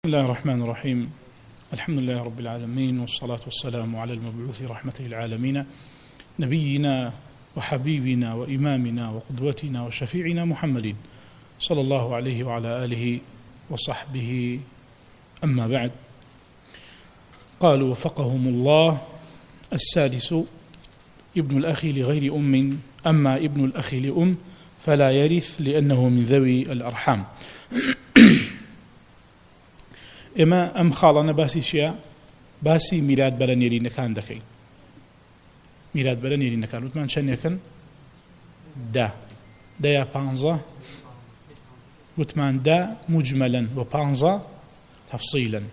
بسم الله الرحمن الرحيم. الحمد لله رب العالمين، والصلاة والسلام على المبعوث رحمة للعالمين نبينا وحبيبنا وإمامنا وقدوتنا وشفيعنا محمد صلى الله عليه وعلى آله وصحبه. أما بعد، قالوا وفقهم الله: السادس ابن الأخ لغير أم، أما ابن الأخ لأم فلا يرث لأنه من ذوي الأرحام. ئێمە ئەم خاڵانە باسی چییە؟ باسی میرات بەرە نێرینەکان دەکەین. میرات بەرە نێرینەکان وتمان چەندێکن؟ دەیە 15 وتمان دا مجملا و 15 تفصيلا.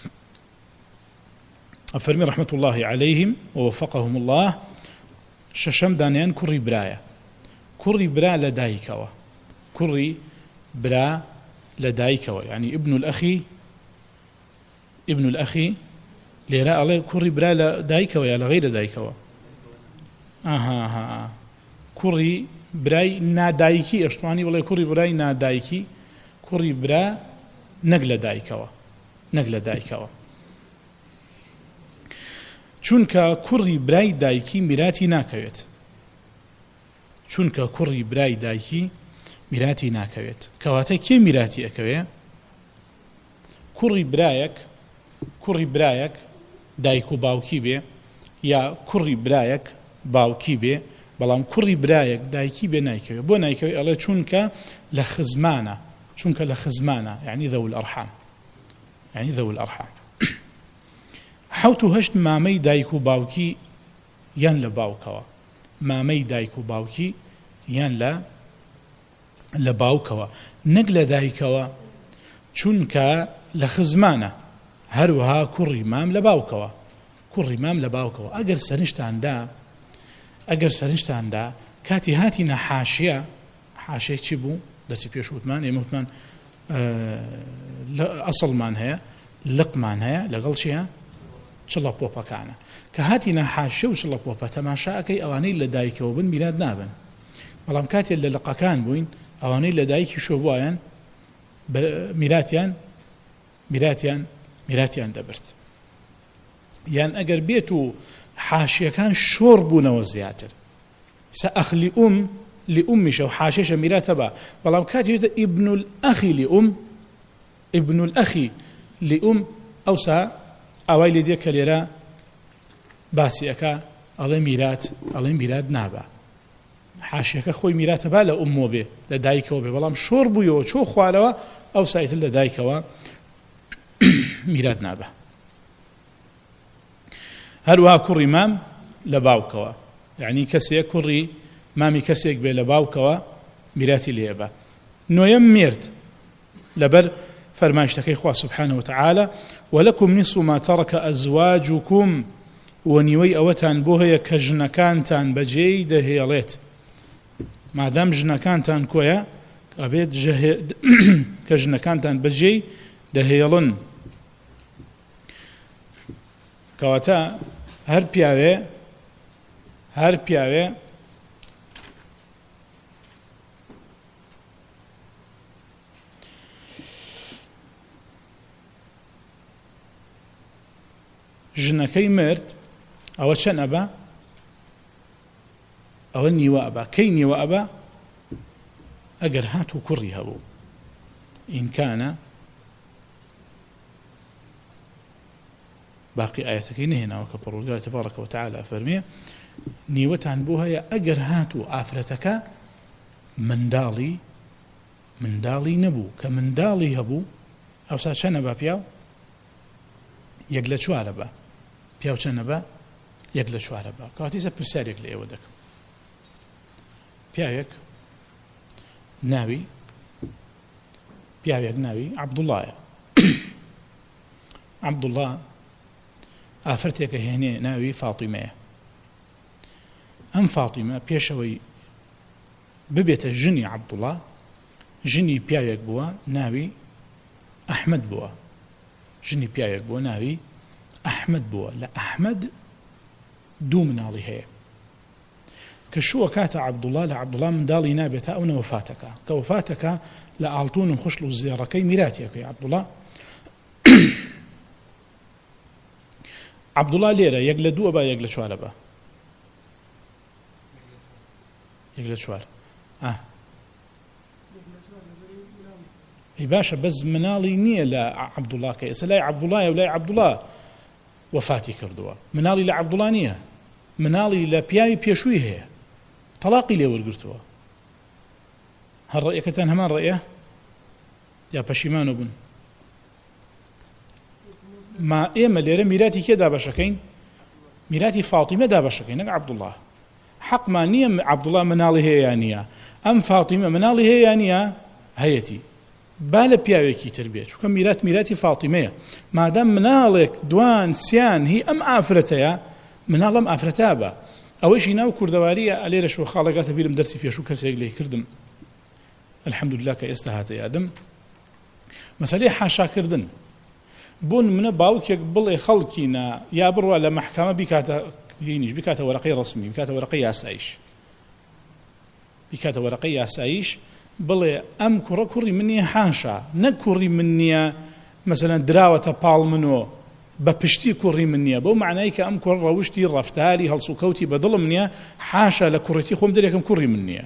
أفرمي رحمة الله عليهم ووفقهم الله: ششم دانيان كري برايا، كري برا لدايكوا، كري برا لدايكوا، يعني ابن الأخي لێرە ئەڵێ کوڕی برا لە دایکەوە یا لە غەیرە دایکەوە؟ کوڕی برای نادایکی ئەشتوانی بڵێ کوڕی برای نادایکی، کوڕی برا نەک لە دایکەوە، چونکە کوڕی برای دایکی میراتی ناکەوێت، کەواتە کێ میراتی ئەکەوێ؟ کوڕی برایەک دایک و باوکی بێ، یا کوڕی برایەک باوکی بێ، بەڵام کوڕی برایەک دایکی بێ نایکەوێ. بۆ نایکەوێ؟ ئەڵێ چونکە لە خزمانە، یعنی ذەو الأرحام. حوت و هەشت مامەی دایک و باوکی یان لە باوکەوە، مامەی دایک و باوکی یان لە باوکەوە، نەک لە دایکەوە، چونکە لە خزمانە. هەروەها کوڕی مام لە باوکەوە. ئەگەر سەرنجتاندا کاتی هاتینە حاشیە، حاشیە چی بوو؟ دەرسی پێش وتمان، ئێمە وتمان ئەسڵمان هەیە، لقمان هەیە، لەگەڵ چیە؟ چڵە پۆپەکانە. کە هاتینە حاشیە و چڵە پۆپە، تەماشا ئەکەی ئەوانەی لە دایکەوە بن میرات نابن، بەڵام کاتێک لە لقەکان بووین، ئەوانەی لە دایکی شۆ بووایان میراتیان دەبرد. یان ئەگەر بێت و حاشیەکان شۆڕ بوونەوە زیاتر، ئەخ لئومیشە و حاشیەشە میراتە بە، بەڵام کاتێکتە ئیبن الأخی لئوم، ئەوسا ئاوای لێ دێ کە لێرە باسی ئەکا، ئەڵێ میرات نابە. حاشیەکە خۆی میراتە با لە ئومۆ بێ، لە دایکەوە بێ، بەڵام شۆڕ بوویەوە چۆ خوارەوە، ئەو سایتر لە دایکەوە میرات نابە. هەروەها کوڕی مام لە باوکەوە، یعنی کەسێک کوڕی مامی کەسێک بێ لە باوکەوە میراتی لێبە. نۆیەم مرد لەبەر فەرمایشتەکەی خوا سبحانه وتعالى: ولكم نصف ما ترك أزواجكم، وەنیوەی ئەوەتان بۆ هەیە کە ژنەکانتان بەجێی دەهێڵێت. مادام ژنەکانتان کۆیە، ئەبێت کە ژنەکانتان بەجێی دەهێڵن. کەواتە هەر پیاوێ ژنەکەی مرد، ئەوە چەند ئەبە؟ ئەوە نیوە ئەبە. کەی نیوە ئەبە؟ ئەگەر هات و کوڕی هەبوو، ئینکانە باقی ئاەتەکەی نهێناوە کە پەروەردگار تەبارەکە وتەعالە فەرمێ: نیوەتان بۆ هەیە ئەگەر هات و ئافرەتەکە منداڵی نەبوو، کە منداڵی هەبوو، ئەوسا چەندە بە پیاو؟ 1/4 بە. پیاو چەندە بە؟ 1/4 بە. کەواتە پرسیارێک لە ئێوە دەکەم: پیاوێک ناوی عەبدوڵڵایە. عەبدوڵڵا ئافرەتێکە هێنێ ناوی فاتیمەیە. ئەم فاتیمە پێشەوەی ببێتە ژنی عەبدوڵڵا، ژنی پیاوێک بووە ناوی ئەحمەد بووە. ناوی ئەحمەد بووە. لە ئەحمەد 2 مناڵی هەیە. کە شووە کاتە عەبدوڵڵا، لە عەبدوڵڵا منداڵی نابێتە ئەو نەوەفاتەکە، کە وەفاتەکە لە ئاڵتون و خوشل و زێڕەکەی میراتیەکەی عەبدوڵڵا عەبدوڵڵا لێرە یەک لە دووە بە یەک لە چوارە بە یەک لە چوار باشە بەس مناڵی نییە لە عەبدوڵڵا کە ئێستا لای عەبدوڵڵایە و لای عەبدوڵڵا وەفاتی کردووە مناڵی لە عەبدوڵڵا نییە مناڵی لە پیاوی پێشووی هەیە تەلاقی لێ وەرگرتووە هەر ڕێیەکەتان هەمان ڕێیە یا پەشیمانە بوون ما ئێمە لێرە میراتی کێ دابەشەکەین میراتی فاتیمە دابەشەکەین نەک عەبدوڵڵا حەقمان نییە عەبدوڵڵا مناڵی هەیە یان نییە ئەم فاتیمە مناڵی هەیە یان نییە هەیەتی با لە پیاوێکی تر بێت چونکە میراتی فاتیمەیە مادام مناڵێک دوان سیان هی ئەم ئافرەتەیە مناڵ ئەم ئافرەتە بە ئەوەیشی ناو کوردەواریە ئەلێرە شۆ خاڵەکاتە بیرم دەرسی پێشوو کەسێک لێ کردم الحەمدوللا کە ئێستا هاتە یادم مەسەلەی حاشاکردن بۆ نمونە باوکێک بڵێ خەڵکینە یا بڕوا لە مەحکەمە بیکاتە وەرەقەی ڕەسمی بیکاتە وەرەقەی یاساییش بڵێ ئەم کوڕە کوڕی من نییە حاشا نەک کوڕی من نییە مەسەلەن دراوەتە پاڵ منۆ بە پشتی کوڕی من نییە بەو معنای کە ئەم کوڕ ڕەوشتی ڕەفتاری هەڵسوکەوتی بەدڵم نییە حاشا لە کوڕەتی خۆم دەرێکم کوڕی من نییە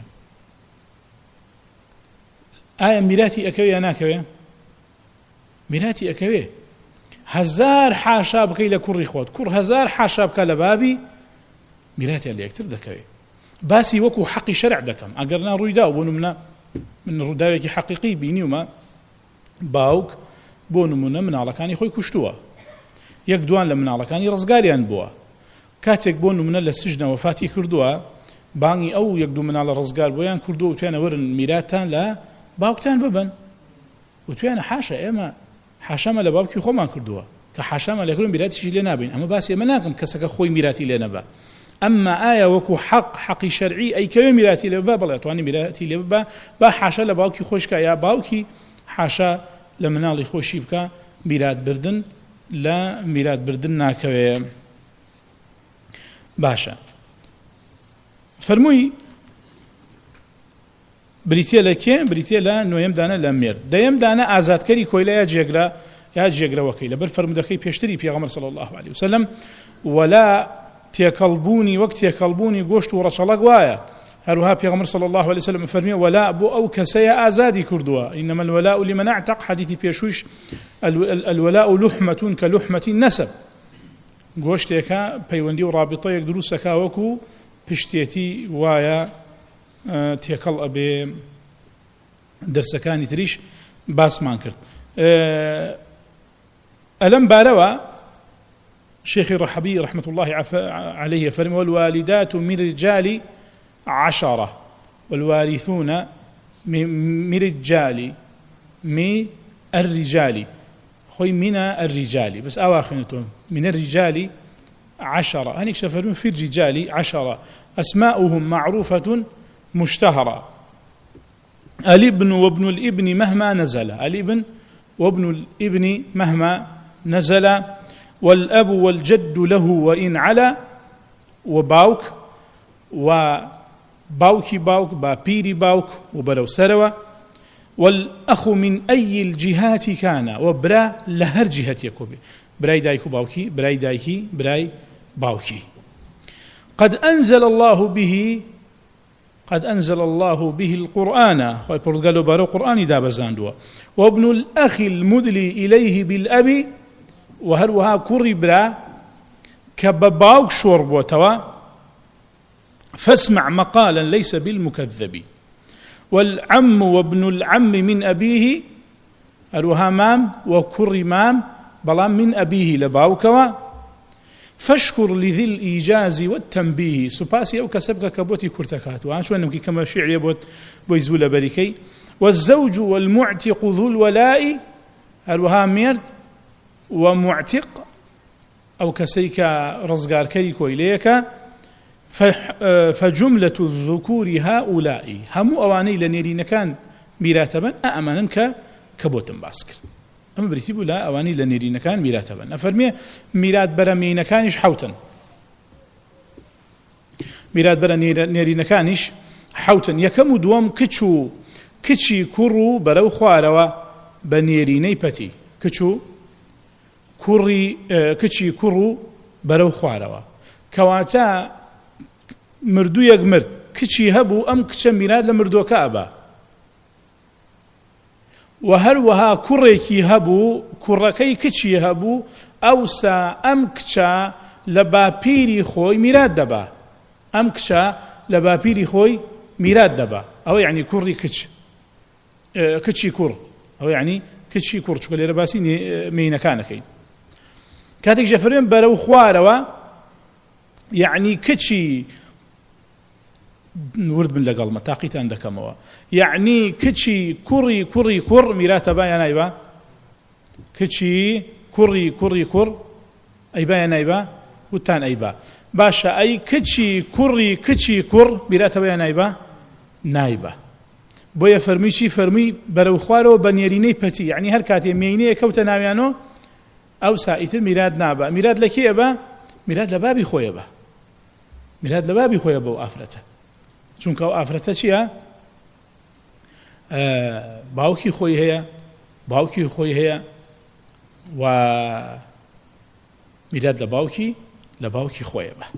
ئایا میراتی ئەکەوێ یا ناکەوێ میراتی ئەکەوێ هەزار حاشا بکەی لە کوڕی خۆت کوڕ هەزار حاشا بکە لە بابی میراتیان لە یەکتر دەکەوێ باسی وەکو حەقی شەرع دەکەم ئەگەر نا ڕوویدا بۆ نمونە من ڕووداوێکی حەقیقی بینیومە باوک بۆ نمونە مناڵەکانی خۆی کوشتووە یەک دوان لە مناڵەکانی ڕزگاریان بووە کاتێک بۆ نمونە لە سژنە وەفاتی کردووە بانگی ئەو یەک دوو مناڵە ڕزگار بۆیان کردووە وتوانە وەرن میراتتان لە باوکتان ببن وتوانە حاشا ئێمە حاشامە لە باوکی خۆمان کردووە کە حاشامە لەکردن میراتیشی لێ نابین ئەمە باسی ئێمە ناکەم کەسەکە خۆی میراتی لێ نەبە ئەمما ئایا وەکو حەقی شەرعی ئەیکەوێ میراتی لێ ببە بەڵێ توانی میراتی لێ ببە با حاشا لە باوکی خۆشکە یا باوکی حاشا لە مناڵی خۆشی بکە میراتبردن لە میراتبردن ناکەوێ باشە فەرمووی بریتە لە کێ بریتە لە نوێم دانە لە مێرد دەیەم دانە ئازادکەری کۆیلە یا جێگرەوەکەی لەبەر فەرمودەکەی پێشتری پێغەمبەر صلی الله عليه وسلم ولا تێکەڵبوونی وەک تێکەڵبوونی گۆشت و ڕەچەڵک وایە هەروها پێغەمبەر صلی الله عليه وسلم فەرمیێ ولا بۆ ئەو کەسەیە ئازادی کردووە إنما الولاء لمن اعتق حدیثی پێشووش الولاء لحمة كلحمة النسب گۆشتێکە پەیوەندی و ڕابطەیەک دروستەکە وەکو پشتێتی وایە تێکەڵ ئەبێ دەرسەکانی تریش باسمان کرد ئەلەم بارەوە شيخي رحبي رحمة الله عليه فرمى والوالدات من رجال 10 والوارثون من رجال من الرجال خوي من الرجال بس أواخنتهم من الرجال 10 هنيك شفرون في الرجال 10 أسماؤهم معروفة مشتهرة الابن وابن الابن مهما نزل الابن وابن الابن مهما نزل والأب والجد له وإن علا وباوك وباوكي باوك بابيري باوك وبرو سروا والأخ من أي الجهات كان وبرا لهر جهة يكوبي براي دايكو باوكي براي دايكي براي باوكي قد أنزل الله به القرآن قالوا بارو قرآن داب زاندوا وابن الأخ المدلي إليه بالأب وهروها كوري برا كبباوك شوربوتوا فاسمع مقالا ليس بالمكذب والعم وابن العم من أبيه هروها مام وكوري مام بلا من أبيه لباوكوا فاشكر لذي الإيجاز والتنبيه سباسي أو كسبك كبوتي كرتكات وأنا شو أنك كما شعر يبوت بيزول بريكي والزوج والمعتق ذو الولاء هروها ميرد ومعتق أو كسيك رزقار كيكو إليك فجملة الذكور هؤلاء هم أواني لنيرين كان ميراتبا أأمنا كبوتن باسكر أما بريتيبو لا أواني لنيرين كان ميراتبا أفرمي ميرات برمين كانش حوتا ميرات برا نيرين كانش حوتا يكم دوام كتشي كرو برو خواروا بنيريني بتي كتشي كرو بەرەو خوارەوە کەواتە مردوویەک مرد کچی هەبوو ئەم کچە میرات لە مردووەکە ئەبا و هەروەها کوڕێکی هەبوو کوڕەکەی کچی هەبوو ئەوسا ئەم کچە لە باپیری خۆی میرات دەبا ئەم کچە لە باپیری خۆی میرات دەبا ئەوە یعنی کوڕی کچی کوڕ ئەوە یعنی کچی کوڕ چونکە لێرە باسی مینەکانەکەین کاتێک ژەفەرمێن بەرەو خوارەوە یعنی کچی ورد بن لەگەڵمە تاقیتان دەکەمەوە یعنی کچی کوڕی کوڕ میراتە با یان نایبا کچی کوڕی کوڕ ئەیبا یان نایبا وتان ئەیبا باشە ئەی کچی کچی کوڕ میراتە با یان نایبا نایبا بۆیە فەرمیشی فەرمی بەرەو خوارەوە بە نێرینەی پەتی یعنی هەر کاتێ مێینەیە کەوتە ناویانەوە ئەو سائیتر میرات نابا میرات لە کێ ئەبا میرات لە بابی خۆیە بە میرات لە بابی خۆیە بە و ئافرەتە چونکە ئەو ئافرەتە چییە باوکی خۆی هەیە و میرات لە باوکی خۆیە بە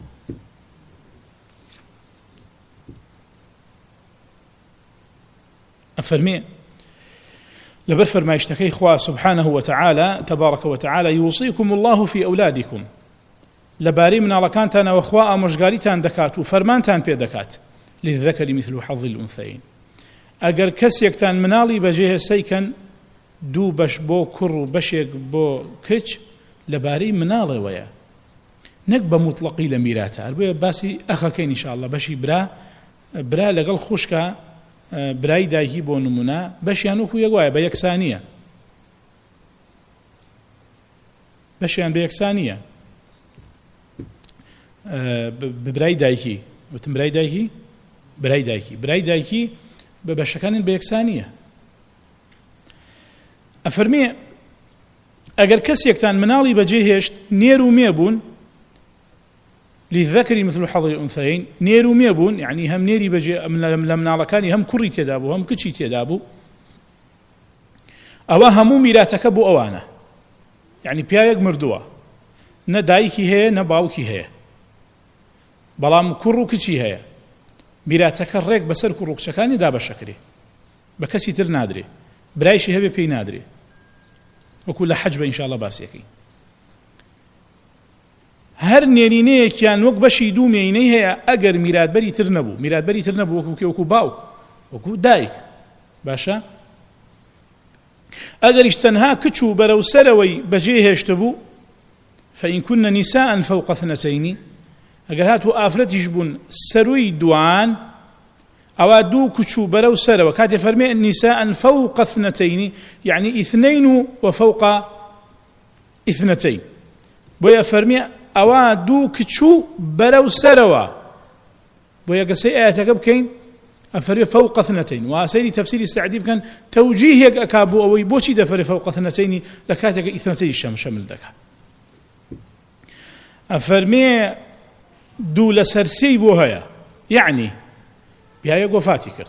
أفرمي لبر فرمايشتكي خوا سبحانه وتعالى تبارك وتعالى يوصيكم الله في أولادكم لباري من على كانتان وخواء مشغاليتان دكات وفرمانتان بيدكات للذكر مثل حظ الأنثيين أجر كسيكتان منالي بجيه سيكن دو بش بو كر بشيك بو كتش لباري منالي ويا نكبة مطلقي لميراتا أربوية باسي أخاكين إن شاء الله بشي برا لقل خوشكا برای دایکی بۆ نمونە بەشیان وەکو یەکوایە بە یەکسانیە برای دایکی وتم برای دایکی بە بەشەکانن بە یەکسانیە ئەفەرمێ ئەگەر کەسێکتان مناڵی بەجێهێشت نێر و مێبوون للذكر مثل حظ الأنثيين نيرو ميبون يعني هم نيري بجي لمنا لكاني هم كري تدابو هم كشي تدابو أو همو ميراتك بو أوانا يعني بيايق مردوا ندايكي هي نباوكي هي بلام كرو كشي هي ميراتك الريك بسر كرو كشكاني دابا شكري بكسي تر نادري برايشي هبي بي نادري وكل حجب إن شاء الله باسيكي هەر نێرینەیەکیان وەک بەشی دوو مێینەی هەیە ئەگەر میراتبەری تر نەبوو وەکو باوک وەکو دایک باشە ئەگەریش تەنها کچ و بەرەو سەرەوەی بەجێهێشتە بوو فإن كن نساء فوق اثنتين ئەگەر هاتوو ئافرەتیش بوون سەرووی دوان ئەوا دوو کچ و بەرەو سەرەوە کاتێ فەرمێ نساء فوق اثنتين يعني اثنين وفوق اثنتين بۆیە فەرمێ ئەوا دوو کچوو بەرەو سەرەوە بۆ یەکەسەی ئاەتەکە بکەین ئەفەرێ فەوق اثنتين و سەیری تەفسیری سەعدی بکەن تەوجیهێک ئەکا بۆ ئەوەی بۆچی دەفەرێ فەوق اثنتين لە کاتێکە ئیثنەتەی شەمل دەکات ئەفەرمێ دوو لە سەرسێی بۆ هەیە یعنی پیاوێک وەفاتی کرد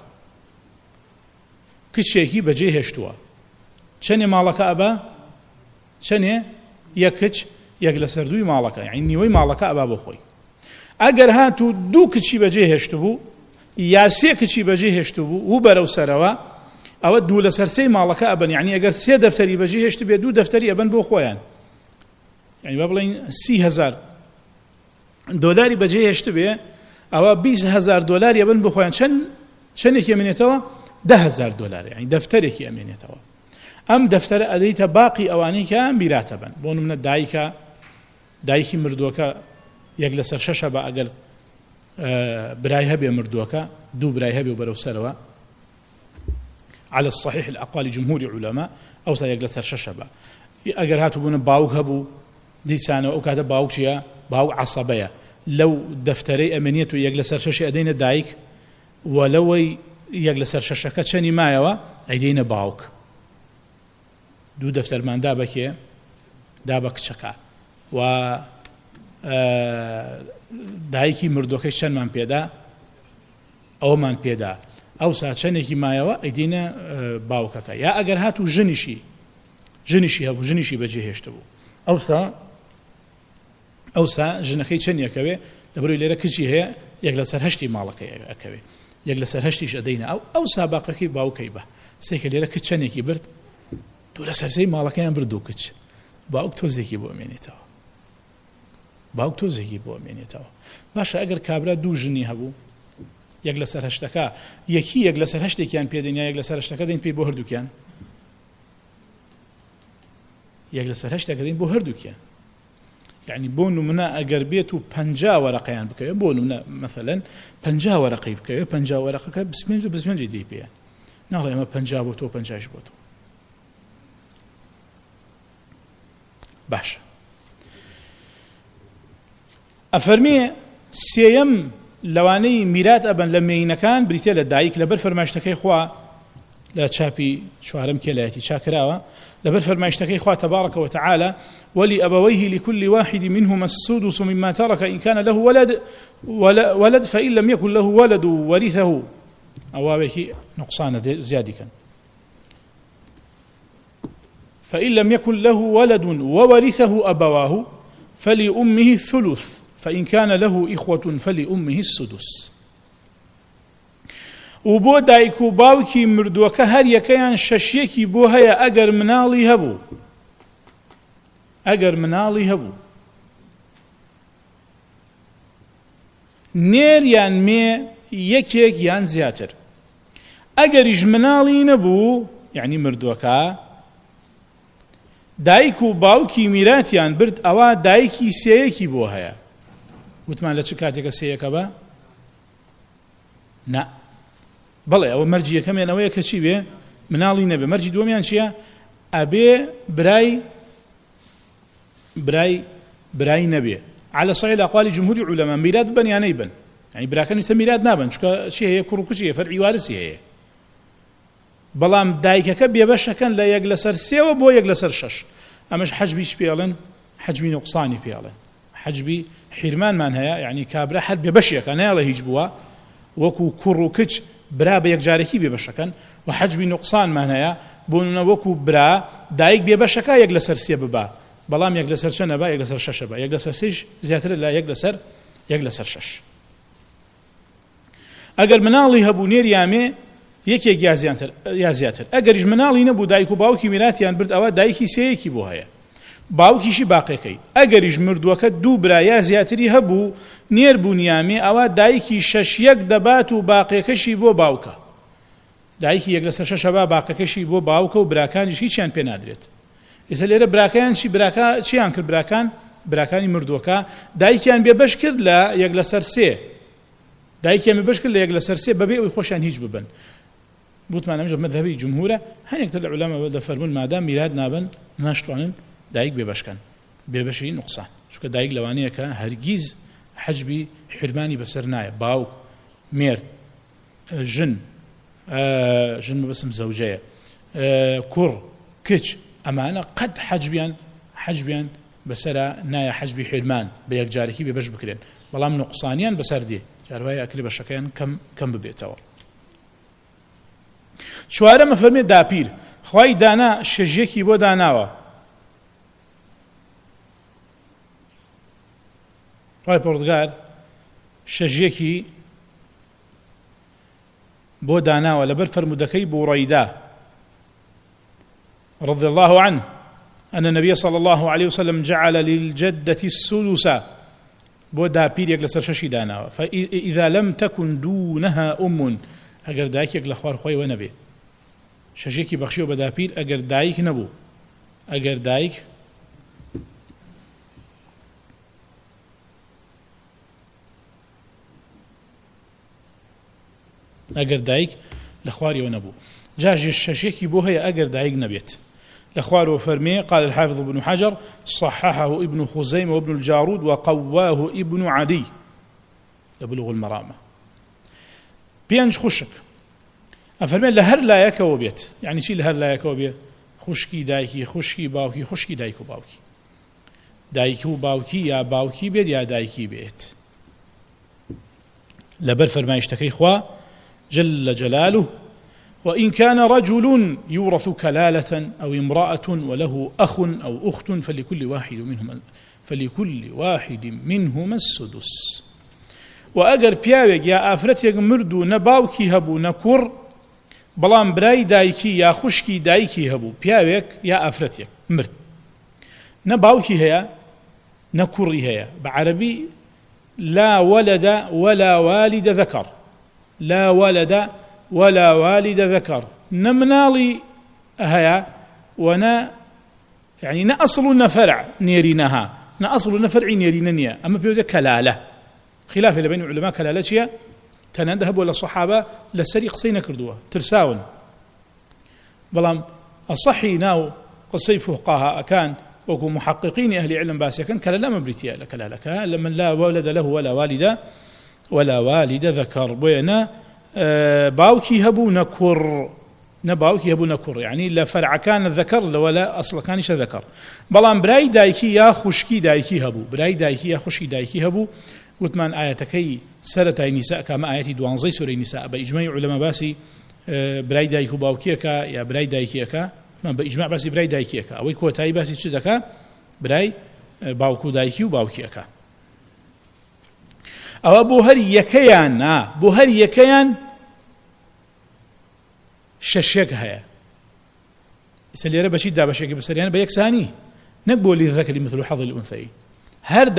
کچێکی بەجێ هێشتووە چەندێ ماڵەکە ئەبا چەندێ یەک کچ یەک لە سەردووی ماڵەکە یعنی نیوەی ماڵەکە ئەبا بۆ خۆی ئەگەر هاتوو دوو کچی بەجێ هێشت بوو یا سێ کچی بەجێ هێشت بوو و بەرەو سەرەوە ئەوە دوو لە سەرسەی ماڵەکە ئەبن یعنی ئەگەر سێ دەفتەری بەجێ هێشت بێ دوو دەفتەری ئەبن بۆ خۆیان یعنی با بڵێن 30,000 دۆلاری بەجێ هێشت بێ ئەوە 20,000 دۆلاری ئەبن بۆ خۆیان چەندێکی ئەمێنێتەوە 10,000 دۆلار یعنی دەفتەرێکی ئەمێنێتەوە ئەم دەفتەرە ئەدەیتە باقی ئەوانەی کە میراتە بن بۆ نمونە دایکی مردووەکە یەک لەسەر شەشە بە ئەگەر برای هەبێ مردووەکە دوو برای هەبێ و بەرەو سەرەوە على الصحيح الأقوال جمهور علماء أو سيجل لسر ششبة أجر هاتوا بنا باوك هبو دي سنة أو كذا باوك شيا باوك عصبية لو دفتري أمنية يجل لسر ششة أدينا دايك ولو يجل لسر ششة كتشني ما يوا أدينا باوك دو دفتر من دابك شكا و دایکی مردوکەی چەندمان پێدا ئەومان پێدا ئەو ساچەنێکی مایەوە ئەیدینە باوکەکە یا ئەگەر هاتوو ژنیشی هەبوو ژنیشی بەجێهێشتە بوو ئەوسا ژنەکەی چەندێکەوێ لەبەرەوەی لێرە کچی هەیە یەک لەسەر هەشتی ماڵەکەی ئەکەوێ یەک لەسەر هەشتیش ئەدەینە ئەو ساباقەکەی باوکەی بە سێکە لێرە کچ چەندێکی برد دوو لە سەرسەی ماڵەکەیان برد و کچ باوک تۆزێکی بۆ ئەمێنێتەوە باوک تۆزێکی بۆ ئەمێنێتەوە باشە ئەگەر کابرا دوو ژنی هەبوو یەک لەسەر هەشتەکە یەکی یەک لەسەر هەشتێکیان پێدەین یا یەک لەسەر هەشتەکە دەین پێی بۆ هەردووکیان یەک لەسەر هەشتێکە دەین بۆ هەردووکیان يعني بۆ نمونە ئەگەر بێت و 50 وەرەقەیان بکەوێت بۆ نمونە مەثەلەن 50 وەرەقەی بکەوێت 50 وەرەقەکە بسمێنجی دەی پێیان ناڵێ ئەمە 50 بۆ تۆ 50 بۆ تۆ باشە ئەفەرمێ سێیەم لەوانەی میرات ئەبن لە مێینەکان بریتێ لە دایک لەبەر فەرمایشتەکەی خوا لا چاپی چوارم کێلایەتی چاکراوە لەبەر فەرمایشتەکەی خوا تبارك وتعالى ولأبويه لكل واحد منهما السدس مما ترك إن كان له ولد فإن لم يكن له ولد ورثه أوابك نقصان زيادة كان فإن لم يكن له ولد وورثه أبواه فلأمه الثلث فإن كان له إخوة فلأمه السدس وبو دایک و باوکی مردووەکە هەر یەکەیان شەشیەکی بۆ هەیە ئەگەر مناڵی هەبوو نێریان مێ یەکێک یان زیاتر ئەگەریش مناڵی نەبوو یعنی مردووەکە دایک و باوکی میراتیان برد ئەوە دایکی سێیەکی بۆ هەیە وتمان لە چ کاتێکە سێیەکە بە نا بەڵێ ئەوە مەرجی یەکەمیان ئەوەیە کە چی بێ مناڵی نەبێ مەرجی دووەمیان چییە ئەبێ برای نەبێ على صحيح الأقوال جمهور العلماء ميلاد بن يعني بن يعني براكن يسمى ميلاد نابن شو شيء هي كروكشي فرعي وارثي هي بەڵام دایکەکە بێبەشەکەن لە یەک لەسەر سێوە بۆ یەک لەسەر شەش ئەمەش حەجبیش پێڵێن حەجبی نوقسانی پێڵێن حەجبی حیرمانمان هەیە یعنی کابرا هەر بێبەشێکە نەیەڵێ هیچ بووە وەکو کوڕ و کچ برا بە یەکجارێکی بێبەشەکەن و حەجبی نوقسانمان هەیە بۆ نمونە وەکو برا دایک بێبەشەکە یەک لەسەر سێ ببا بەڵام یەک لەسەر چەندە بە یەک لەسەر شەشە بە یەک لەسەر سێش زیاتر لە یەک لەسەر شەش ئەگەر مناڵی هەبوو نێریامێ یەکێک یا زیاتر ئەگەریش مناڵی نەبوو دایک و باوکی میراتیان برد ئەوە دایکی سێیەکی بۆ هەیە باوکیشی باقیەکەی ئەگەریش مردووەکە دوو برا یا زیاتری هەبوو نێر بوونیامێ ئەوە دایکی شەشیەک دەبات و باقیەکەشی بۆ باوکە دایکی یەک لەسەر شەشە با باقیەکەشی بۆ باوکە و براکانیش هیچیان پێ نادرێت ئێستا لێرە براکەیان چیان کرد براکانی مردووەکە دایکیان بێبەش کرد لە یەک لەسەر سێ دایکیان بێبەش کرد لە یەک لەسەر سێ بەبێ ئەوی خۆشیان هیچ ببن بوتمان ئەمەش مەذهبی جمهورە هەنێکتر لە عولەما دەفەرمون مادام میرات نابن ناشتوانن دایک بێبەشکەن بێبەشی نوقسان چونکە دایک لەوانەیە کە هەرگیز حەجبی حرمانی بەسەر نایە باوک مێرد ژن بەسم زەوجەیە کوڕ کچ ئەمانە قەت حەجبیان بەسەرە نایە حەجبی حرمان بە یەکجارێکی بێبەش بکرێن بەڵام نوقسانیان بەسەر دێ جاروایە ئەکری بەشەکەیان کەم ببێتەوە چوارەمە فەرمێ داپیر خوای دانا شەژیەکی بۆ داناوە خوای پەروەردگار شەژیەکی بۆ داناوە لەبەر فەرمودەکەی بوڕەیدا رضي الله عنه أن النبي صلى الله عليه وسلم جعل للجدة السدس بۆ داپیر یەک لەسەر شەشی داناوە فإذا لم تكن دونها ئەگەر دایکێک لە خوار خۆی وە نەبێ شەژێکی بەخشیەوە بە داپیر ئەگەر دایک نەبوو ئەگەر دایک لە خواریەوە نەبوو جاژێ شەژێکی بۆ هەیە ئەگەر دایک نەبێت لە خوارەوە فەرمێ قال الحافظ ابن حجر صححه ابن خزيمة وابن الجارود وقواه ابن عدي لبلوغ المرامة پێنج خوشک ئەفەرمێ لە هەر لایەکەوە بێت یعنی چی لە هەر لایەکەوە بێت خوشکی دایکی خوشکی باوکی خوشکی دایک و باوکی دایک و باوکی یا باوکی بێت یا دایکی بێت لەبەر فەرمایشتەکەی خوا جل جلاله وإن كان رجل يورث كلالة أو امرأة وله أخ أو أخت فلكل واحد منهما السدس. وأجر بياوك يا أفرتك مردو نباوكي هبو نكر بلان براي دايكي يا خشكي دايكي هبو بياوك يا أفرتك مرد نباوكي هيا نكري هيا بعربي لا ولد ولا والد ذكر، لا ولد ولا والد ذكر نمنالي هيا ونا يعني نأصل نفرع نيرينها نأصل نفرع نيريننيا. أما بيوزا كلالة خلاف بين علماء كلالتها تنذهب ولا الصحابة لسري قصينا كردوها ترساون بلام الصحي ناو قصي فقهاء كان وكو محققين أهل علم باسيا كان كلالا مبريتيا كلالة لمن لا ولد له ولا والد ذكر بينا باوكي هبو نكر نباوكي هبو نكر يعني لا فرع كان الذكر ولا أصل كانش ذكر. بلام براي دايكي يا خشكي دايكي هبو براي دايكي يا خشكي دايكي هبو وثمان آياتكي سرتاي نساء كما آياتي دوانزي سوري نساء بإجماع علماء باسي براي دايكو باوكيكا يا براي دايكيكا ما بإجماع باسي براي دايكيكا أو كوتاي باسي تشدكا براي باوكو دايكي وباوكيكا أو بو هر يكيان ششيك هيا سليرة بشي دا بشيك بسريان بيك ساني نقبو للذكر مثل حظ الأنثيين هر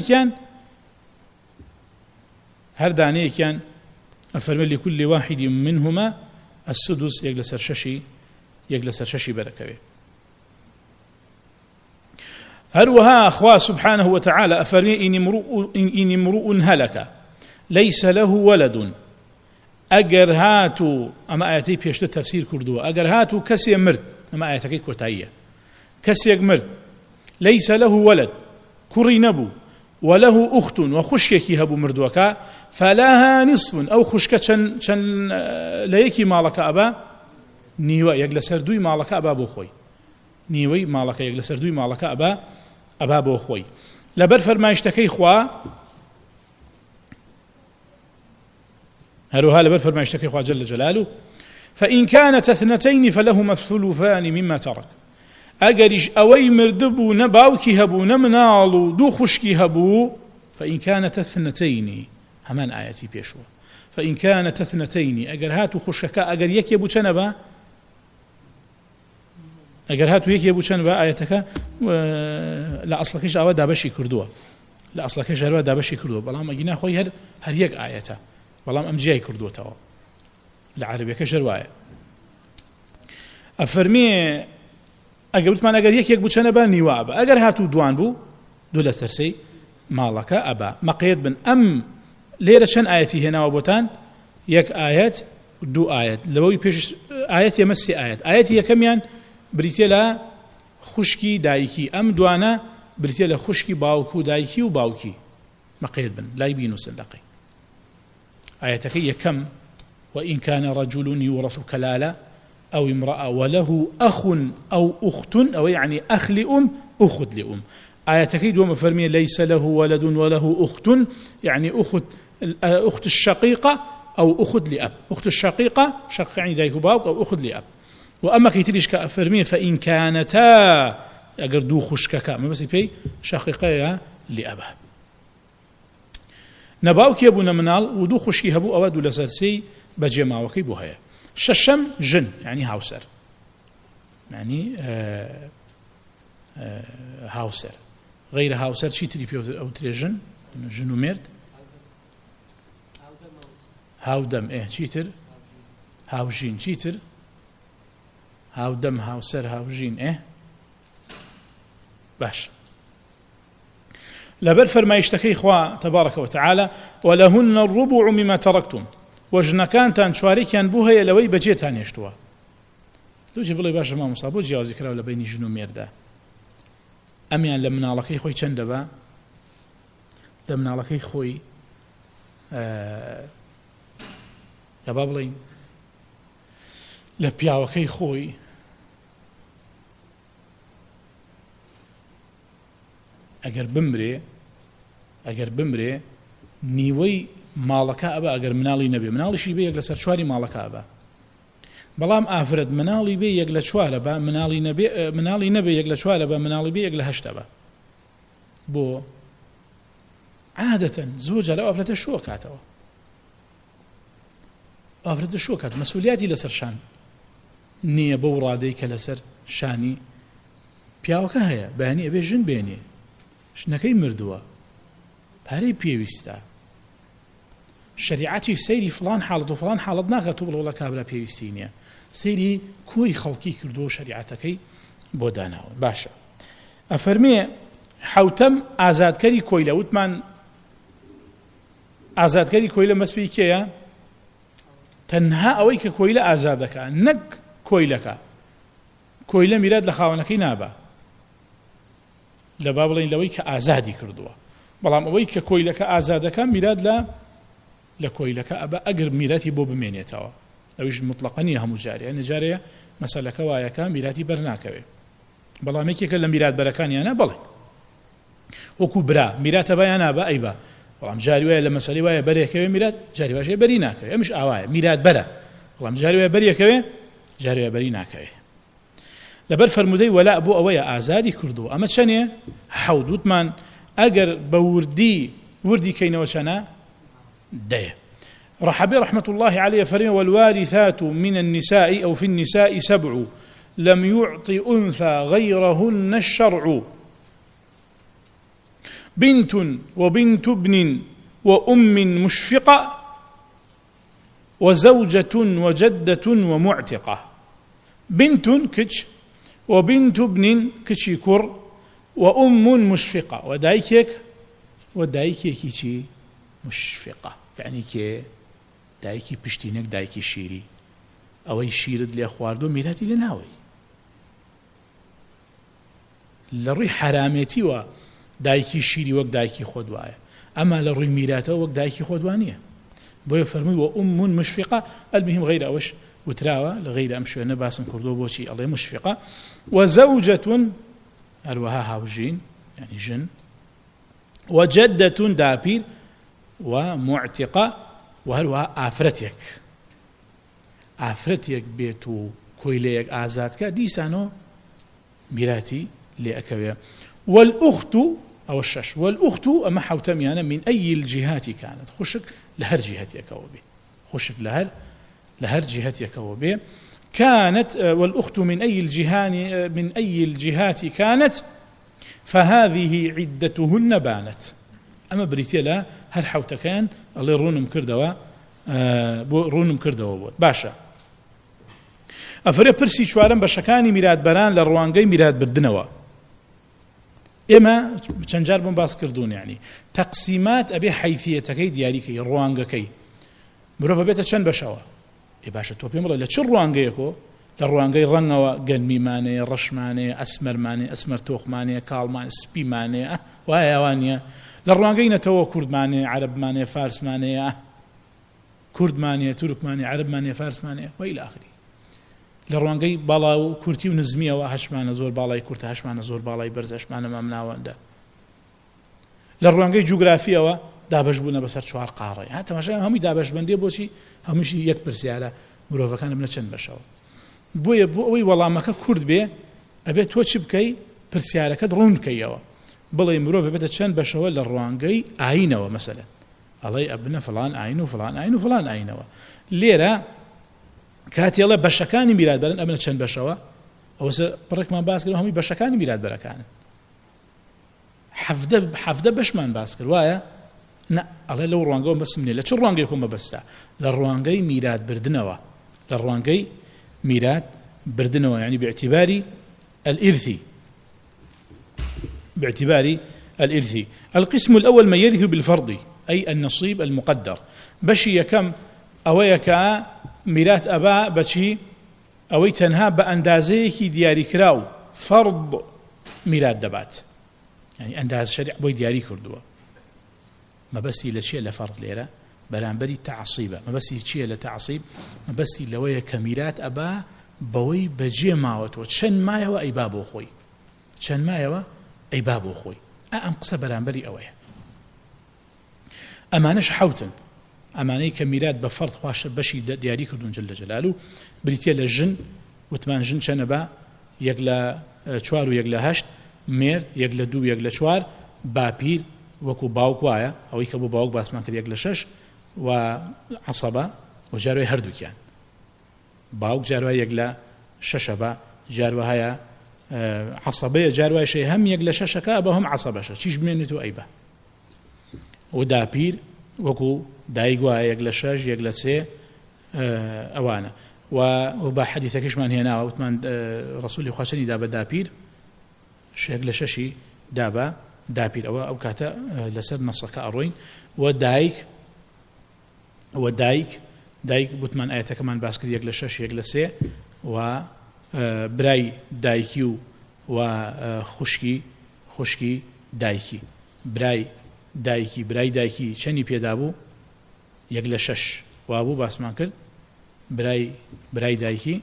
داني كان أفرمي لكل واحد منهما السدس يجلس الششي بركبه. هروها أخوة سبحانه وتعالى أفرمي إن امرؤ هلك ليس له ولد أجر هاتو أما آياتي بيشتو تفسير كردوة أجر هاتو كسي مرد أما آياتي كرتاية كسي مرد ليس له ولد كري نبو وله أخت وخشكي هبو مردوكا فلها نصف أو خشكة شن ليكي مالك أبا نيوى يجلس دوي مالك أبا بوخوي نيوي مالك يجلس دوي مالك أبا بوخوي لبرفر ما يشتكي خوا هروها لبرفر ما يشتكي خوا جل جلاله فإن كانت اثنتين فلهما الثلثان مما ترك أجرش أوي مردبو نباوكي هبو نمنالو دو خشكي هبو فإن كانت اثنتين همان آياتي بيشوا فإن كانت اثنتين أجر هاتو خشكا أجر يكي أبو شنبا أجر هاتو يكي أبو شنبا آياتك لا أصلكش أوا دابشي كردوه لا أصلكش هروا دابشي كردوه بلام أجينا خوي هر يك آياته بلام أمجياي كردوه توا العربية كجرواية أفرمي أجرت ما أجر يك بوشنا بني وأبا أجر هاتو دوان بو دولا سرسي مالك أبا ما قيد بن أم ليرة شن آياتي هنا وبوتان يك آيات دو آيات لو يبيش آيات يمسي آيات يكميان بريتيلا خشكي دايكي أم دوانا بريتيلا خشكي باوكو دايكي وباوكي ما قيد بن لا يبينو سلقي آياتك يكم وإن كان رجل يورث كلالة أو امرأة وله أخ أو أخت أو يعني أخ لأم أخت لأم آياتك دوما فرمي ليس له ولد وله أخت يعني أخت الشقيقة أو أخت لأب أخت الشقيقة شق يعني ذاك باوك أو أخت لأب وأما كيتريش كأفرمي فإن كانتا أجر دو خشككا ما بس بي شقيقة لأبه نباوك يبونا منال ودو خشكي هبو أوادو لسرسي بجمع وكيبو هيا ششم جن يعني هاوسر يعني هاوسر غير هاوسر شي تري أو تري جن ومرد هاودم شيتر هاوجين شيتر هاودم هاوسر هاوجين باش لبر فرما يشتكي إخوة تبارك وتعالى ولهن الربع مما تركتم وجنا كانتان شواريكيان بوها لوي بجيتان يشتوا لو جيب الله باش ما مصابو جوازي كراو لبيني جنو ميردا أميان لمنا لكي خوي چند با لمنا لكي خوي يا بابلين لبياوكي خوي اگر بمري نيوي مالكا أبا أجر منالي نبي منالي شي بيك لسر شواري مالكا أبا بەڵام ئافرەت مناڵی بێ یەک لە چوارە بە مناڵی نەبێ یەک لە چوارە بە مناڵی بێ یەک لە هەشتە بە بۆ عادەتەن زۆر جارە ئافرەتە شۆ کاتەوە ئافرەتە شۆ کات مەسئولیاتی لەسەر شان نییە بەو ڕادەی کە لەسەر شانی پیاوەکە هەیە بەیانی ئەبێ ژن بێنێ ژنەکەی مردووە پارەی پێویستە شریعەتی سەیری فلان حاڵەت و فلان حاڵەت ناکات و بڵێ کابرا پێویستی نییە سەیری کۆی خەڵکی کردو و شریعەتەکەی بۆ داناوە باشە ئەفەرمێ حوتەم ئازادکەری کۆیلە وتمان ئازادکەری کۆیلە مەسپی کێیە تەنها ئەوەی کە کۆیلە ئازادەکە نەک کۆیلەکە کۆیلە میرات لە خاوەنەکەی نابە لە با بڵێن لەوەی کە ئازادی کردووە بەڵام ئەوەی کە کۆیلەکە ئازادەکە میرات لە کۆیلەکە ئەبە ئەگەر میراتی بۆ بمێنێتەوە ئەویش مطلقا نیە هەموو جارێ نەجارەیە مەسەلەکە وایەکە میراتی بەرناکەوێ بەڵام یەکێکە لە میرات بەرەکانیانە بڵێ وەکو برا میراتە بایان نابە ئەیبە بەڵام جاری وایە لە مەسەلەی وایە بەرێکەوێ میرات جاری واشەیە بەری ناکەوێ ئەمیش ئاوایە میرات بەرە بەڵام جاری وایە بەریەکەوێ جاری وایە بەری ناکەوێ لەبەر فەرمودەی وەلا بۆ ئەوەیە ئازادی کردو ئەمە چەندێ حەوت وتمان ئەگەر بە وردی کەینەوە چەنە دەیە رحبي رحمة الله عليه فرمى والوارثات من النساء أو في النساء 7 لم يعط أنثى غيرهن الشرع بنت وبنت ابن وأم مشفقة وزوجة وجدة ومعتقة بنت كتش وبنت ابن كتشي كر وأم مشفقة ودايكيك كتشي مشفقة يعني كي دایکی پشتینێک دایکی شیری ئەوەی شیرت لێ خواردو میراتی لێ ناوەی لە ڕووی حرامێتیوە دایکی شیری وەک دایکی خۆت وایە ئەما لە ڕووی میراتەوە وەک دایکی خۆت وانییە بۆیە فەرمووی وە ئوم مشفقە المهم غەیرە ئەوەش وتراوە لە غەیرە ئەم شوێنە باسم کردووە بۆچی ئەڵێ مشفقە وزەوجەة هەروەها هاوژین یعنی ژن وجدة داپیر ومعتقة وهروها ئافرەتێک بێت و کۆیلەیەک ئازادکە دیسانەوە میراتی لێ ئەکەوێ والأخت أو الشش والأخت أما حوتميانا من أي الجهات كانت خشك لهر جهة يكوبي خشك لهر جهة يكوبي كانت والأخت من أي الجهات كانت فهذه عدتهن بانت أما بريتيلا هر حوتكان الله رونم كردوا بود باشا أفري برسي شوارم بشكاني ميراد بران للروانقي ميراد بردنوا إما چەند بوون باس کردوون يعني تقسيمات أبي حيثيتكي دياريكي روانقكي مرۆڤ بێتە چەند بەشەوە باشە تۆ پێم بڵێ لە چ ڕوانگەیەکۆ لە ڕوانگەی ڕەنگەوە گەنمیمانەیە ڕەشمانەیە ئەسمەرمانەیە ئەسمەر تۆخمانەیە کاڵمان سپیمانەیە وایە ئەوانە لە ڕوانگەی نەتەوە کوردمانەیە عەرەبمانەیە فارسمانەیە کوردمانەیە تورکمانەیە عەرەبمانەیە فارسمانەیە وإلى آخره لە ڕوانگەی باڵا و کورتی و نزمیەوە هەشمانە زۆر باڵای کورتە هەشمانە زۆر باڵای بەرز هەشمانە مامناوەندە لە ڕوانگەی جوگرافیەوە دابەشبوونە بەسەر 4 قاڕەی تەماشای هەمووی دابەشبەندی بۆچی هەمووشی یەک پرسیارە مرۆڤەکانم لە چەند بەشەوە بۆیە بۆ ئەوەی وەڵامەکە کورد بێ ئەبێت تۆ چی بکەی پرسیارەکەت ڕوون بکەیەوە بڵێ مرۆڤ بێتە چەند بەشەوە لە ڕوانگەی ئاینەوە مەسەلەن ئەڵێ ئەبنە فلان ئاین و فلان ئاین و فلان ئاینەوە لێرە کاتێڵە بەشەکانی میراتبەرن ئەبنە چەند بەشەوە ئەوەسە پڕێکمان باس کرد هەمووی بەشەکانی میراتبەرەکانن حەفدە بەشمان باس کرد وایە نا ئەڵێ لەو ڕوانگەوە بەسم نیە لە چ ڕوانگەی خۆمە بەستە لە ڕوانگەی میراتبردنەوە لە ڕوانگەی میراتبردنەوە یعنی باعتبار الإرث القسم الأول من يرث بالفرض أي النصيب المقدر بشي يكم أويكا ميرات أبا بشي أوي تنها بأندازيك دياري كراو فرض ميرات دبات يعني أنداز شريع بوي دياري كردوا ما بس لشيء لفرض ليرة بلانبري تعصيبة ما بس شيء لتعصيب ما بس لويا كميرات أبا بوي بجي ماوتو شن ما يوا أي بابو خوي شن ما يوا أي بابو خوي أم قصة بلانبري أويا أمانش حوتن ئەمانەی کە میرات بە فەرد خواشە بەشی دیاری کردوون جل جەلالو بریتە لە ژن وتمان ژن چەنە بە 1/4 و 1/8 مرد 1/2 و 1/4 باپیر وەکو باوک وایە ئەوەی کە بۆ باوک باسمان کرد 1/6 و عەسەبە و جاروای هەردووکیان باوک جاروای 1/6 بە جاروە هەیە عەسەبەیە جاروایشەی هەم 1/6 بە هەم عەسەبەشە چیش بمێنێت و ئەیبە و داپیر وەکو دایک وایە 1/6 1/3 ئەوانە و بە حەدیثەکەشمان هێناوە وتمان ڕەسوولی خوا چەندی دا بە داپیر 1/6 دا بە داپیر ئەوە ئەو کاتە لەسەر نەسەکە ئەڕۆین و دایک وتمان ئاەتەکەمان باس کرد 1/6 1/3 و برای دایکی و خوشکی دایکی برای دایکی چەندی پێدا بوو 1/6 وابوو باسمان کرد برای دایکی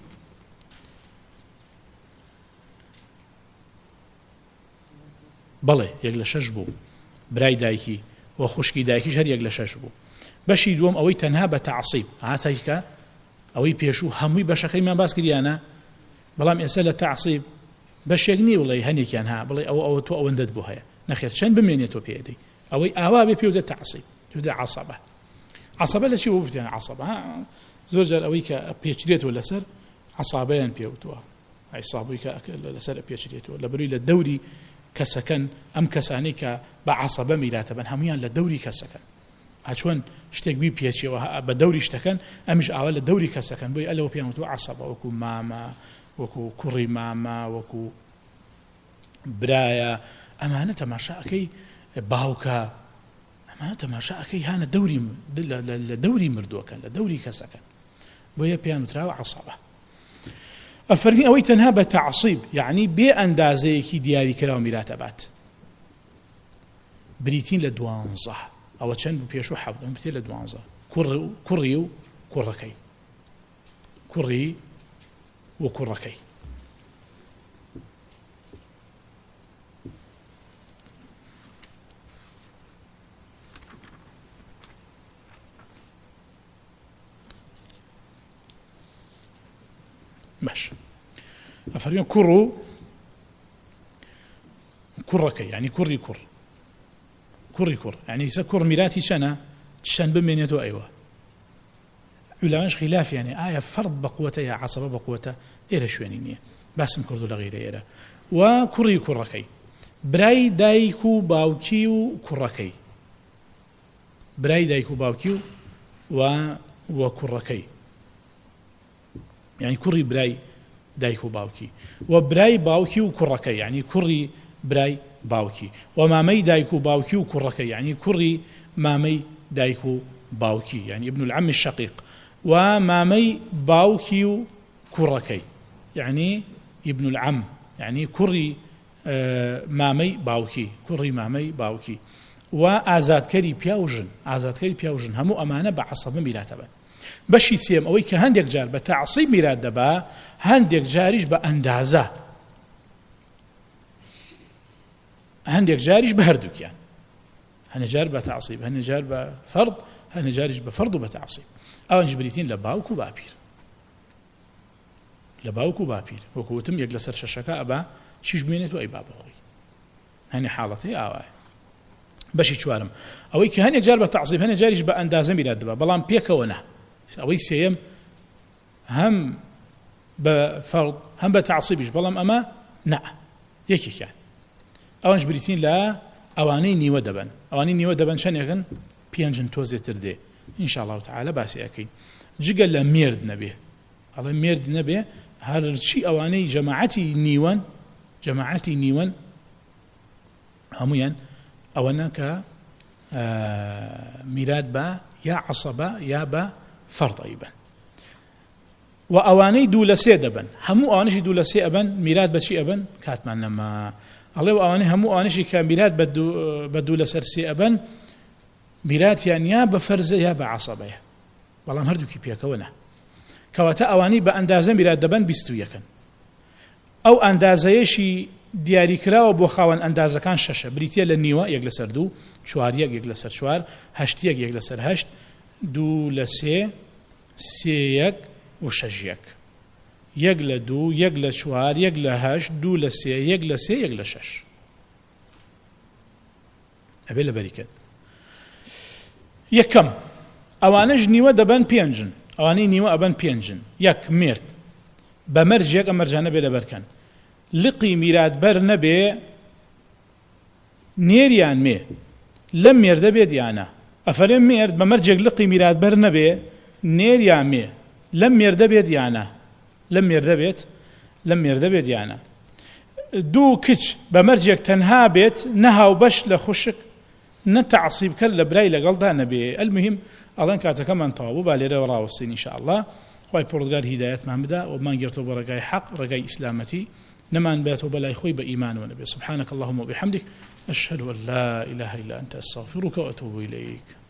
بەڵێ 1/6 بوو برای دایکی و خوشکی دایکیش هەر 1/6 بوو بەشی دووەم ئەوەی تەنها بە تەعسیب هاتایکە ئەوەی پێشوو هەمووی بەشەکەیمان باس کردیانە بەڵام ئێستا لە تەعسیب بەشێک نییە بڵێ هەنێکیان ها بڵێ ئەوە تۆ ئەوەندەت بۆ هەیە نەخێر چەند بمێنێتەوە پێدەی ئەوەی ئاوا بێ پێودە تەعسیب پێودە عەسەبە لە چی بۆ بتیان عەسەبە زۆر جار ئەوەی کە پێچرێتەوە لەسەر عەسابەیان پێوتووە عیسابووی کە لەسەر پێچرێتەوە لە بەرووی لە دەوری کەسەکەن ئەم کەسانەی کە بە عەسەبە میراتە بن هەمویان لە دەوری کەسەکەن چۆن شتێک بی پێچیەوە بە دەوری شتەکەن ئەمیش ئاوا لە دەوری کەسەکەن بۆی ئەلەوە پێیان وتووە عەسەبە وەکو مامە وەکو کوڕی مامە وەکو برایە ئەمانە تەماشاکەی باوکە ئەمانە تەماشاکەی هانە لە دەوری مردووەکەن لە دەوری کەسەکەن بۆیە پێیان وتراوە عەسەبە ئەفەرمی ئەوەی تەنها بە تەعسیب یعنی بێ ئەندازەیەکی دیاری کراوە میراتە بات بریتین لە 12 ئەوە چەند بوو پێش و حەوت ئەم بتێ لە 12 کوڕی و کوڕەکەی کوڕی و کوڕەکەی باش ئەفەرمیان کوڕ و کوڕەکەی یعنی کوڕی کوڕ یعنی سە کوڕ میراتی چەنە چەند بمێنێتەوە ئەیوە علاماش خلافیانێ ئایا فەرد بە قووەتە یا عەسەبە بە قووەتە ئێرە شوێنی نییە باسم کردو لە غیرە ئێرە و کوڕەکەی برای دایک و باوکی و کوڕەکەی برای دایک و باوکی و کوڕەکەی یعنی کوڕی برای دایک و باوکی و برای باوکی و کوڕەکەی یعنی کوڕی برای باوکی و مامەی دایک و باوکی و کوڕەکەی یعنی کوڕی مامەی دایک و باوکی یعنی ابن العم الشقیق و مامەی باوکی و کوڕەکەی یعنی ابن العم یعنی کوڕی مامەی باوکی و ئازادکەری پیا و ژن هەموو ئەمانە بە عەسەبە میراتە بن بەشی سێم ئەوەی کە هەندێک جار بە تەعسیب میرات دەبا هەندێک جاریش بە ئەندازە هەندێک جاریش بە هەردووکیان هەندێک جار بە تەعسیب هەندێک جار بە فەرد هەندێک جاریش بە فەرد و بە تەعسیب ئەوانش بریتین لە باوک و باپیر وەکو وتم 1/6 ئەبا چیش بمێنێت و ئەی با بخۆی هەنێ حاڵەتەی ئاوایە بەشی چوارم ئەوەی کە هەندێک جار بە تەعسیب هەندێک جاریش بە ئەندازە میرات دەبا بەڵام پێکەوە نە ئەوەی سێم هەم بە فەرد هەم بە تەعسیبیش بەڵام ئەمە نە یەکێکیان ئەوانش بریتین لە ئەوانەی نیوە دەبن چەندێکن 5 تۆزێتر دێ ئینشاءالله تعالى باسی ئەکەین جگە لە مێرد نەبێ ئەڵێ مێرد نەبێ هەرچی ئەوانەی جەماعەتی نیوەن هەمویان ئەوەنە کە میرات بە یا عەسەبە یا بە فەرد ئەیبن و ئەوانەی 2/3 دەبن هەموو ئەوانەشی 2/3 ئەبن میرات بەچی ئەبن کاتمان لەمە ئەڵێ ئەوانەی هەموو ئەوانەشی کە میرات بە 2/3 ئەبن میراتیان یا بە فەرزە یا بە عەسەبەیە بەڵام هەردووکی پێکەوەنە کەواتە ئەوانەی بە ئەندازە میرات دەبن 21 ئەو ئەندازەیەشی دیاریکراوە بۆ خاوەن ئەندازەکان 6 بریتە لە نیوە 1/2 4 1/4 8 1/8 2 + 3 3 و 6 1 ل 2 1 ل 4 1 ل 8 2 ل 3 1 ل 3 1 ل 6 ئەبێ لە بەریکەت یەکەم ئەوانەش نیوە دەبەن 5 ئەوانەی نیوە ئەبەن 5 یەک مرد بە مەرجێک ئەم مەرجانە بێ لەبەرکەن لقی میراتبەر نەبێ نێریان مێ لەم مێردە بێت یانە ئەفەرێن مرد بە مەرجێک لقی میراتبەر نەبێ نێریان مێ لەم مێردە بێت یانە لەم مێردە بێت یانە 2 کچ بە مەرجێک تەنها بێت نەهاو بەش لە خوشک نەتەعسیب کە لە برای لەگەڵدا نەبێ ئەلمهم ئەڵەن کاتەکەمان تەواو بوو با لێرەوە ڕاوەستین ئینشاءالله خوای پەروەردگار هیدایەتمان بدا و مان گرتەوە بە ڕێگای حەق ڕێگای ئیسلامەتی نەمان بێتەوە بەلای خۆی بە ئیمانەوە نەبێ سبحانك اللهم وبحمدك أشهد أن لا إله إلا أنت أستغفرك وأتوب إليك